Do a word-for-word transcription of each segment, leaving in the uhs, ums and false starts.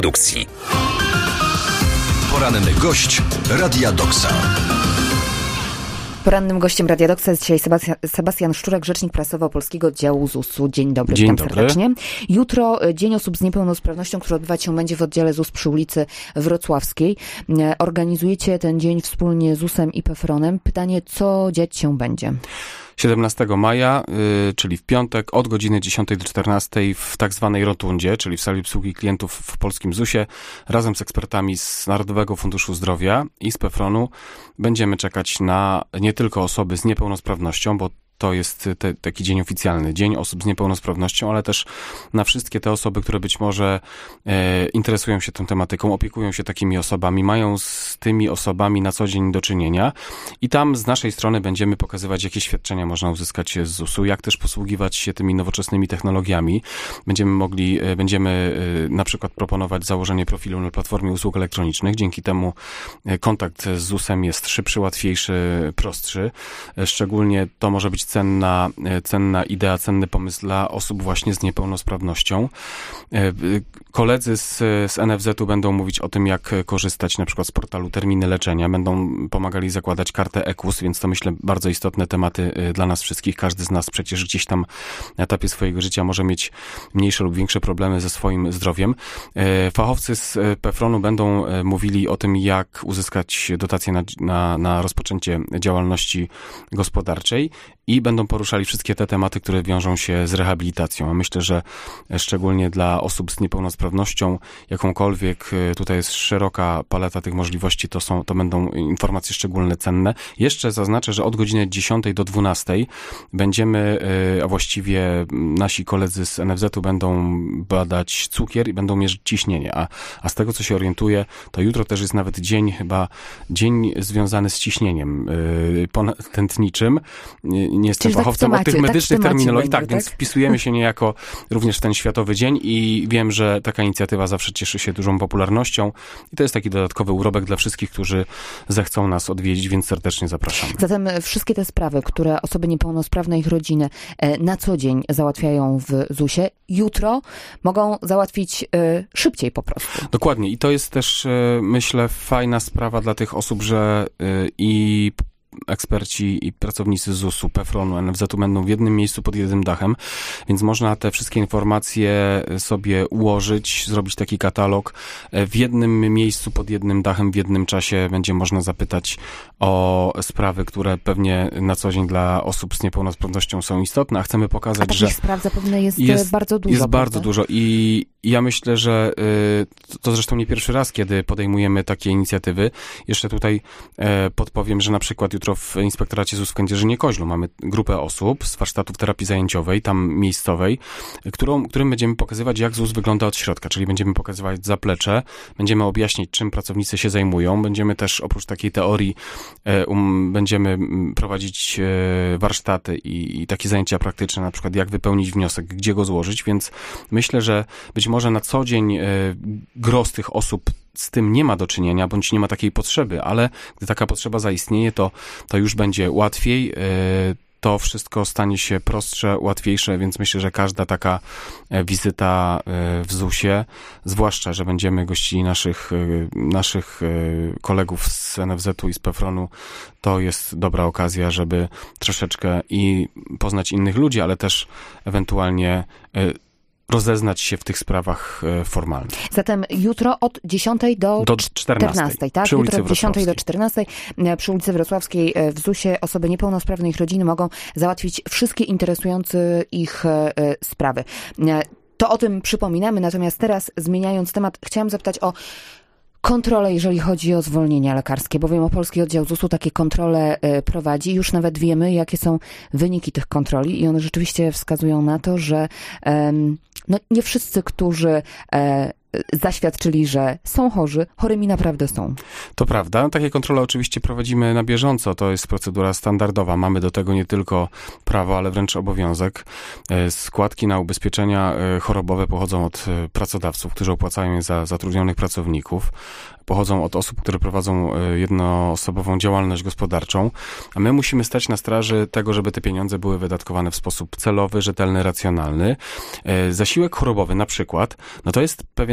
Produkcji. Poranny gość Radia Doksa. Porannym gościem Radia Doksa jest dzisiaj Sebastian, Sebastian Szczurek, rzecznik prasowy Polskiego Oddziału zusu. Dzień dobry, Dzień witam dobry. serdecznie. Jutro Dzień Osób z Niepełnosprawnością, który odbywać się będzie w oddziale ZUS przy ulicy Wrocławskiej. Organizujecie ten dzień wspólnie z zusem i Pefronem. Pytanie, co dziać się będzie? siedemnastego maja, yy, czyli w piątek, od godziny dziesiątej do czternastej w tak zwanej rotundzie, czyli w sali obsługi klientów w Polskim zusie, razem z ekspertami z Narodowego Funduszu Zdrowia i z Pefronu będziemy czekać na nie tylko osoby z niepełnosprawnością, bo to jest te, taki dzień oficjalny, Dzień Osób z Niepełnosprawnością, ale też na wszystkie te osoby, które być może e, interesują się tą tematyką, opiekują się takimi osobami, mają z tymi osobami na co dzień do czynienia i tam z naszej strony będziemy pokazywać, jakie świadczenia można uzyskać z zusu, jak też posługiwać się tymi nowoczesnymi technologiami. Będziemy mogli, e, będziemy e, na przykład proponować założenie profilu na platformie usług elektronicznych. Dzięki temu e, kontakt z zusem jest szybszy, łatwiejszy, prostszy. E, szczególnie to może być cenna, cenna idea, cenny pomysł dla osób właśnie z niepełnosprawnością. Koledzy z, z N F Z u będą mówić o tym, jak korzystać na przykład z portalu Terminy Leczenia. Będą pomagali zakładać kartę E K U S, więc to myślę bardzo istotne tematy dla nas wszystkich. Każdy z nas przecież gdzieś tam na etapie swojego życia może mieć mniejsze lub większe problemy ze swoim zdrowiem. Fachowcy z Pefronu będą mówili o tym, jak uzyskać dotacje na, na, na rozpoczęcie działalności gospodarczej i będą poruszali wszystkie te tematy, które wiążą się z rehabilitacją. A myślę, że szczególnie dla osób z niepełnosprawnością, jakąkolwiek, tutaj jest szeroka paleta tych możliwości, to są, to będą informacje szczególnie cenne. Jeszcze zaznaczę, że od godziny dziesiątej do dwunastej będziemy, a właściwie nasi koledzy z N F Z u będą badać cukier i będą mierzyć ciśnienie, a, a z tego, co się orientuję, to jutro też jest nawet dzień, chyba dzień związany z ciśnieniem ponadtętniczym. Nie jestem Czyli fachowcem tak od tych temacie, medycznych tak terminologii, tak, tak, więc wpisujemy się niejako również w ten Światowy Dzień i wiem, że taka inicjatywa zawsze cieszy się dużą popularnością i to jest taki dodatkowy urobek dla wszystkich, którzy zechcą nas odwiedzić, więc serdecznie zapraszamy. Zatem wszystkie te sprawy, które osoby niepełnosprawne i ich rodziny na co dzień załatwiają w zusie, jutro mogą załatwić szybciej po prostu. Dokładnie i to jest też, myślę, fajna sprawa dla tych osób, że i eksperci i pracownicy zusu, Pefronu, N F Z u będą w jednym miejscu pod jednym dachem, więc można te wszystkie informacje sobie ułożyć, zrobić taki katalog. W jednym miejscu pod jednym dachem, w jednym czasie będzie można zapytać o sprawy, które pewnie na co dzień dla osób z niepełnosprawnością są istotne, a chcemy pokazać, a że takich spraw zapewne jest, jest bardzo dużo. Jest prawda? bardzo dużo i ja myślę, że y, to zresztą nie pierwszy raz, kiedy podejmujemy takie inicjatywy. Jeszcze tutaj e, podpowiem, że na przykład jutro w Inspektoracie ZUS w Kędzierzynie-Koźlu mamy grupę osób z warsztatów terapii zajęciowej, tam miejscowej, którą, którym będziemy pokazywać, jak ZUS wygląda od środka, czyli będziemy pokazywać zaplecze, będziemy objaśnić, czym pracownicy się zajmują, będziemy też oprócz takiej teorii e, um, będziemy prowadzić e, warsztaty i, i takie zajęcia praktyczne, na przykład jak wypełnić wniosek, gdzie go złożyć, więc myślę, że być może na co dzień e, gros tych osób z tym nie ma do czynienia, bądź nie ma takiej potrzeby, ale gdy taka potrzeba zaistnieje, to, to już będzie łatwiej, to wszystko stanie się prostsze, łatwiejsze, więc myślę, że każda taka wizyta w zusie, zwłaszcza, że będziemy gościli naszych, naszych kolegów z N F Z u i z Pefronu, to jest dobra okazja, żeby troszeczkę i poznać innych ludzi, ale też ewentualnie rozeznać się w tych sprawach formalnych. Zatem jutro od dziesiątej do, do czternastej, tak? Przy ulicy jutro od dziesiątej do czternastej przy ulicy Wrocławskiej w zusie osoby niepełnosprawne i ich rodziny mogą załatwić wszystkie interesujące ich sprawy. To o tym przypominamy, natomiast teraz zmieniając temat, chciałam zapytać o kontrole, jeżeli chodzi o zwolnienia lekarskie, bowiem Polski Oddział zusu takie kontrole prowadzi. Już nawet wiemy, jakie są wyniki tych kontroli i one rzeczywiście wskazują na to, że um, no, nie wszyscy, którzy e, zaświadczyli, że są chorzy, chorymi naprawdę są. To prawda. Takie kontrole oczywiście prowadzimy na bieżąco. To jest procedura standardowa. Mamy do tego nie tylko prawo, ale wręcz obowiązek. Składki na ubezpieczenia chorobowe pochodzą od pracodawców, którzy opłacają je za zatrudnionych pracowników. Pochodzą od osób, które prowadzą jednoosobową działalność gospodarczą, a my musimy stać na straży tego, żeby te pieniądze były wydatkowane w sposób celowy, rzetelny, racjonalny. Zasiłek chorobowy na przykład, no to jest pewien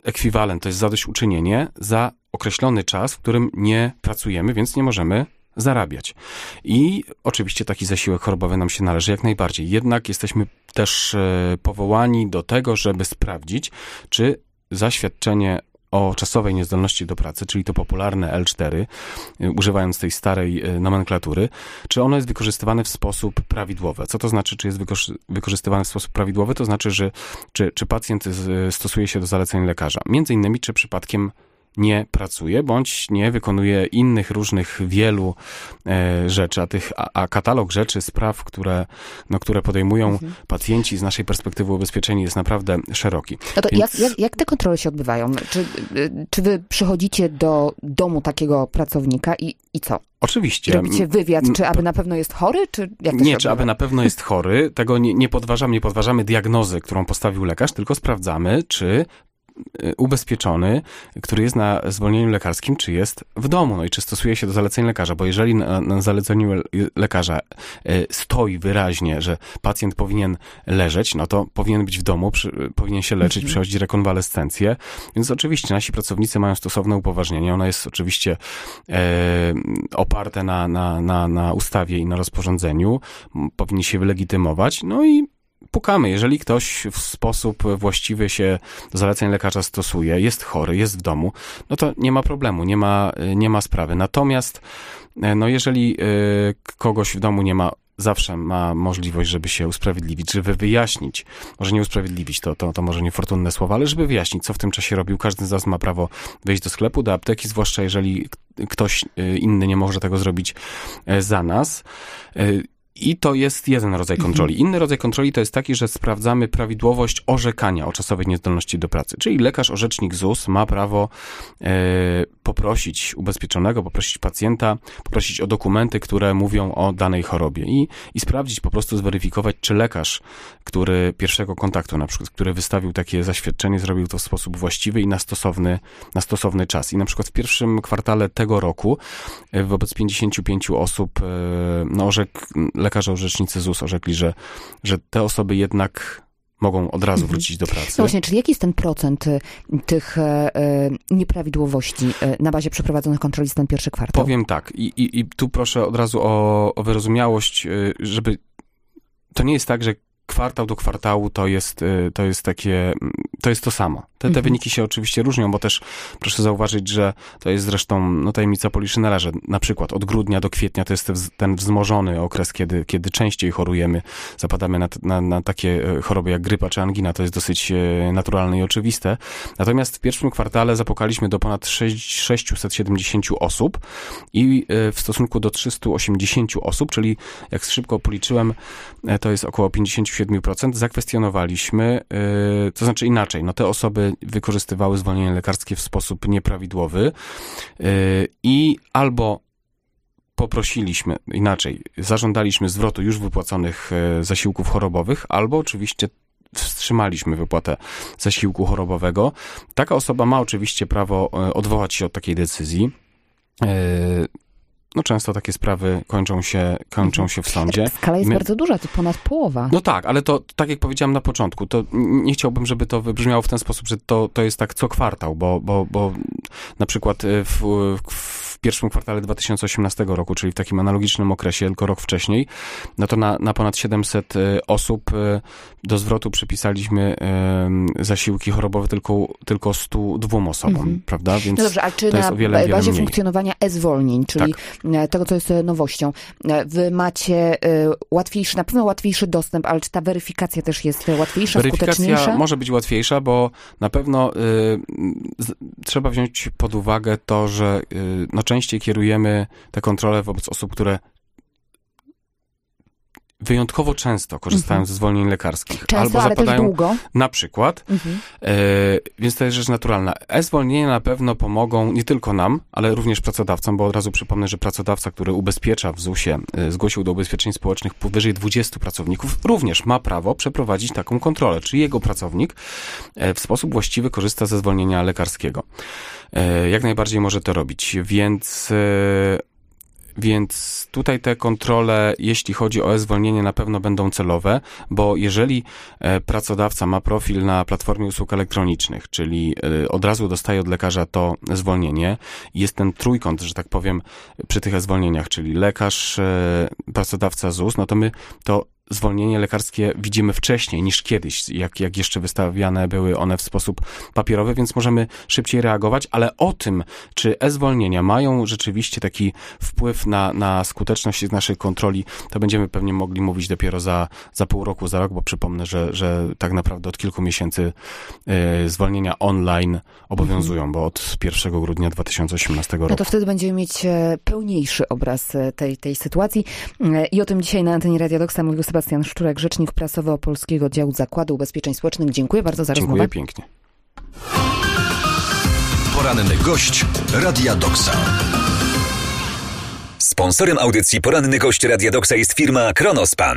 ekwiwalent, to jest zadośćuczynienie za określony czas, w którym nie pracujemy, więc nie możemy zarabiać. I oczywiście taki zasiłek chorobowy nam się należy jak najbardziej. Jednak jesteśmy też powołani do tego, żeby sprawdzić, czy zaświadczenie o czasowej niezdolności do pracy, czyli to popularne L cztery, używając tej starej nomenklatury, czy ono jest wykorzystywane w sposób prawidłowy. Co to znaczy, czy jest wykorzystywane w sposób prawidłowy? To znaczy, że czy, czy pacjent stosuje się do zaleceń lekarza. Między innymi, czy przypadkiem nie pracuje, bądź nie wykonuje innych różnych wielu e, rzeczy, a, tych, a, a katalog rzeczy, spraw, które, no, które podejmują mhm. pacjenci z naszej perspektywy ubezpieczeni jest naprawdę szeroki. No to Więc... jak, jak, jak te kontrole się odbywają? Czy, czy wy przychodzicie do domu takiego pracownika i, i co? Oczywiście. I robicie wywiad, czy aby na pewno jest chory, czy jak to Nie, się czy aby na pewno jest chory, tego nie, nie podważamy, nie podważamy diagnozy, którą postawił lekarz, tylko sprawdzamy, czy ubezpieczony, który jest na zwolnieniu lekarskim, czy jest w domu, no i czy stosuje się do zaleceń lekarza, bo jeżeli na, na zaleceniu lekarza stoi wyraźnie, że pacjent powinien leżeć, no to powinien być w domu, przy, powinien się leczyć, mhm. przechodzić rekonwalescencję, więc oczywiście nasi pracownicy mają stosowne upoważnienie, ono jest oczywiście e, oparte na, na, na, na ustawie i na rozporządzeniu, powinni się wylegitymować, no i pukamy. Jeżeli ktoś w sposób właściwy się do zaleceń lekarza stosuje, jest chory, jest w domu, no to nie ma problemu, nie ma, nie ma sprawy. Natomiast, no jeżeli kogoś w domu nie ma, zawsze ma możliwość, żeby się usprawiedliwić, żeby wyjaśnić, może nie usprawiedliwić, to, to, to może niefortunne słowa, ale żeby wyjaśnić, co w tym czasie robił. Każdy z nas ma prawo wejść do sklepu, do apteki, zwłaszcza jeżeli ktoś inny nie może tego zrobić za nas. I to jest jeden rodzaj kontroli. Inny rodzaj kontroli to jest taki, że sprawdzamy prawidłowość orzekania o czasowej niezdolności do pracy. Czyli lekarz, orzecznik Z U S ma prawo e, poprosić ubezpieczonego, poprosić pacjenta, poprosić o dokumenty, które mówią o danej chorobie i, i sprawdzić, po prostu zweryfikować, czy lekarz, który pierwszego kontaktu na przykład, który wystawił takie zaświadczenie, zrobił to w sposób właściwy i na stosowny, na stosowny czas. I na przykład w pierwszym kwartale tego roku e, wobec pięćdziesięciu pięciu osób e, no, orzekł lekarze orzecznicy Z U S orzekli, że, że te osoby jednak mogą od razu wrócić do pracy. No właśnie, czyli jaki jest ten procent tych e, nieprawidłowości na bazie przeprowadzonych kontroli za ten pierwszy kwartał? Powiem tak i, i, i tu proszę od razu o, o wyrozumiałość, żeby to nie jest tak, że kwartał do kwartału to jest, to jest takie, to jest to samo. Te, te mhm. wyniki się oczywiście różnią, bo też proszę zauważyć, że to jest zresztą no, tajemnica Poliszynela, że na przykład od grudnia do kwietnia to jest ten wzmożony okres, kiedy, kiedy częściej chorujemy, zapadamy na, na, na takie choroby jak grypa czy angina, to jest dosyć naturalne i oczywiste. Natomiast w pierwszym kwartale zapukaliśmy do ponad sześćset siedemdziesiąt osób i w stosunku do trzysta osiemdziesiąt osób, czyli jak szybko policzyłem, to jest około pięćdziesiąt siedem procent, zakwestionowaliśmy, yy, to znaczy inaczej, no te osoby wykorzystywały zwolnienie lekarskie w sposób nieprawidłowy yy, i albo poprosiliśmy, inaczej, zażądaliśmy zwrotu już wypłaconych yy, zasiłków chorobowych, albo oczywiście wstrzymaliśmy wypłatę zasiłku chorobowego. Taka osoba ma oczywiście prawo yy, odwołać się od takiej decyzji. Yy, No często takie sprawy kończą się, kończą się w sądzie. Skala jest My... bardzo duża, to ponad połowa. No tak, ale to, tak jak powiedziałem na początku, to nie chciałbym, żeby to wybrzmiało w ten sposób, że to, to jest tak co kwartał, bo, bo, bo na przykład w, w pierwszym kwartale dwa tysiące osiemnastego roku, czyli w takim analogicznym okresie, tylko rok wcześniej, no to na, na ponad siedemset osób do zwrotu przypisaliśmy zasiłki chorobowe tylko, tylko stu dwóm osobom, mhm. prawda? Więc no dobrze, a czy to jest na o wiele, wiele bazie mniej. funkcjonowania e-zwolnień, czyli tak. tego, co jest nowością, wy macie łatwiejszy, na pewno łatwiejszy dostęp, ale czy ta weryfikacja też jest łatwiejsza, weryfikacja skuteczniejsza? Może być łatwiejsza, bo na pewno y, z, trzeba wziąć pod uwagę to, że y, no, częściej kierujemy te kontrole wobec osób, które wyjątkowo często korzystają mhm. ze zwolnień lekarskich. Często, albo ale zapadają też długo. Na przykład. Mhm. E, więc to jest rzecz naturalna. E-zwolnienia na pewno pomogą nie tylko nam, ale również pracodawcom, bo od razu przypomnę, że pracodawca, który ubezpiecza w Z U S ie, e, zgłosił do ubezpieczeń społecznych powyżej dwudziestu pracowników, również ma prawo przeprowadzić taką kontrolę, czy jego pracownik e, w sposób właściwy korzysta ze zwolnienia lekarskiego. E, jak najbardziej może to robić, więc... E, Więc tutaj te kontrole, jeśli chodzi o e-zwolnienie, na pewno będą celowe, bo jeżeli pracodawca ma profil na platformie usług elektronicznych, czyli od razu dostaje od lekarza to zwolnienie, jest ten trójkąt, że tak powiem, przy tych e-zwolnieniach, czyli lekarz, pracodawca, ZUS, no to my to zwolnienie lekarskie widzimy wcześniej niż kiedyś, jak, jak jeszcze wystawiane były one w sposób papierowy, więc możemy szybciej reagować, ale o tym, czy e-zwolnienia mają rzeczywiście taki wpływ na, na skuteczność naszych kontroli, to będziemy pewnie mogli mówić dopiero za, za pół roku, za rok, bo przypomnę, że, że tak naprawdę od kilku miesięcy y, zwolnienia online obowiązują, bo od pierwszego grudnia dwa tysiące osiemnastego roku. No to wtedy będziemy mieć pełniejszy obraz tej, tej sytuacji i o tym dzisiaj na antenie Radia Doksa mówił Sebastian Szczurek, rzecznik prasowy Opolskiego Działu Zakładu Ubezpieczeń Społecznych. Dziękuję bardzo za Dziękuję rozmowę. pięknie. Poranny gość Radia Doksa. Sponsorem audycji Poranny Gość Radia Doksa jest firma Kronospan.